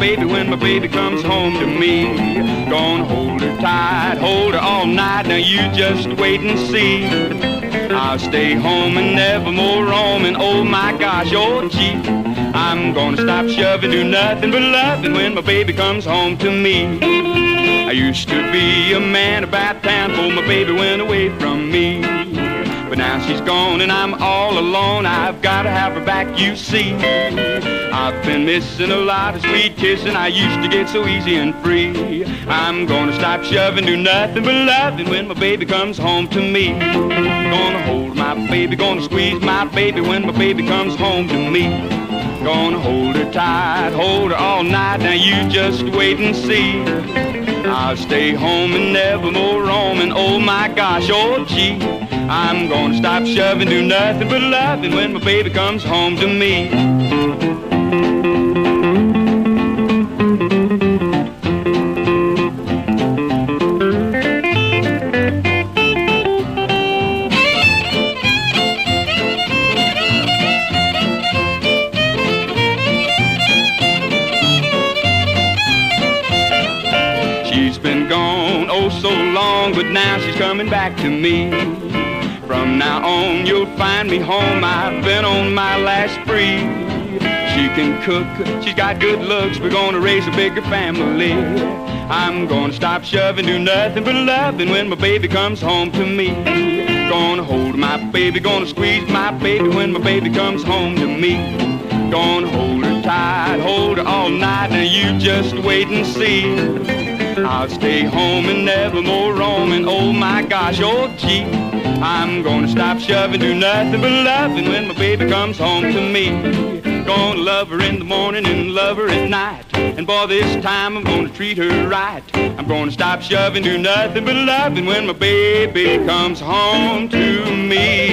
baby when my baby comes home to me. Gonna hold her tight, hold her all night. Now you just wait and see. I'll stay home and never more roaming. Oh my gosh, oh gee, I'm gonna stop shoving, do nothing but loving when my baby comes home to me. I used to be a man about town before my baby went away from me. But now she's gone and I'm all alone. I've got to have her back, you see. I've been missing a lot of sweet kissing. I used to get so easy and free. I'm gonna stop shoving, do nothing but loving when my baby comes home to me. Gonna hold my baby, gonna squeeze my baby when my baby comes home to me. Gonna hold her tight, hold her all night. Now you just wait and see. I'll stay home and never more roaming. Oh my gosh, oh gee, I'm gonna stop shoving, do nothing but loving when my baby comes home to me. She's been gone oh so long, but now she's coming back to me. From now on you'll find me home, I've been on my last spree. She can cook, she's got good looks, we're gonna raise a bigger family. I'm gonna stop shoving, do nothing but loving when my baby comes home to me. Gonna hold my baby, gonna squeeze my baby when my baby comes home to me. Gonna hold her tight, hold her all night, now you just wait and see. I'll stay home and never more roaming. Oh my gosh, oh gee, I'm gonna stop shoving, do nothing but loving when my baby comes home to me. Gonna love her in the morning and love her at night. And boy, this time I'm gonna treat her right. I'm gonna stop shoving, do nothing but loving when my baby comes home to me.